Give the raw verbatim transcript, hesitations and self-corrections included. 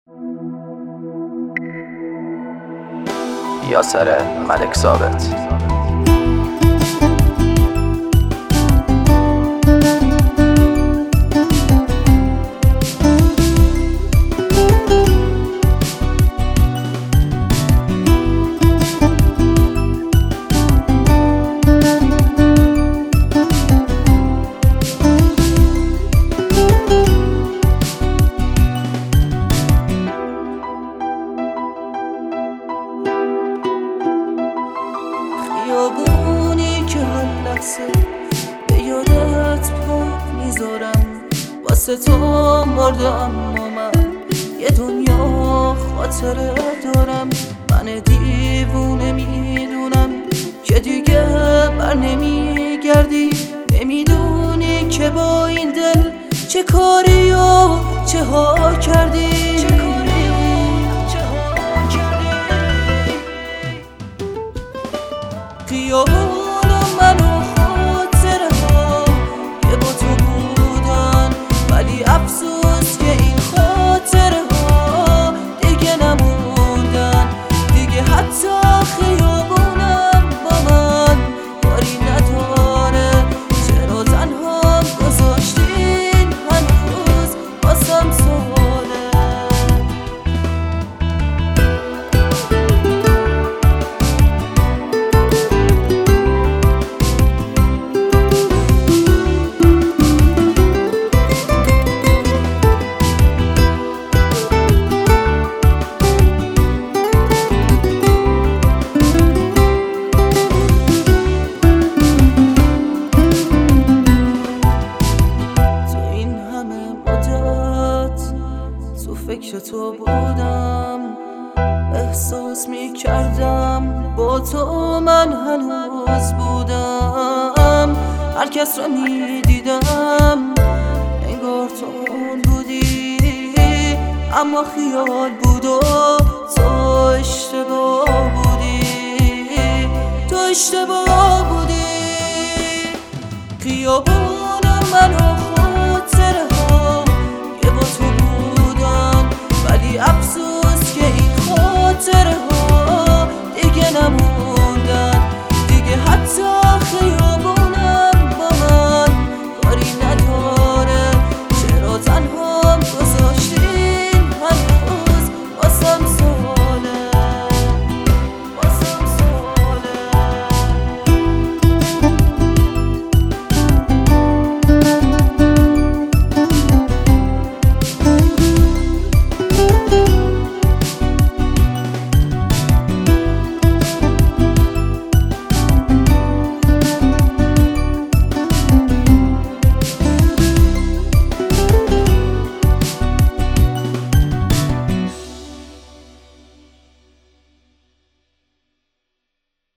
یاسر ملک ثابت. خیابونی که هر لحظه به یادت پا میذارم، واسه تو مردم اما من یه دنیا خاطره دارم. من دیوونه میدونم که دیگه بر نمیگردی، نمیدونی که با این دل چه کاری و چه ها کردی. خیابون من و خاطره ها که با تو بودن، ولی افسوس که این خاطره ها دیگه نموندن. دیگه حتی خیابونم با من کاری نداره. چرا تنها گذاشتین هنوز باسم سواله. فکر تو بودم، احساس می کردم با تو من هنوز بودم. هر کس را می دیدم انگار تو اون بودی، اما خیال بود و تو اشتباه بودی، تو اشتباه بودی. خیابون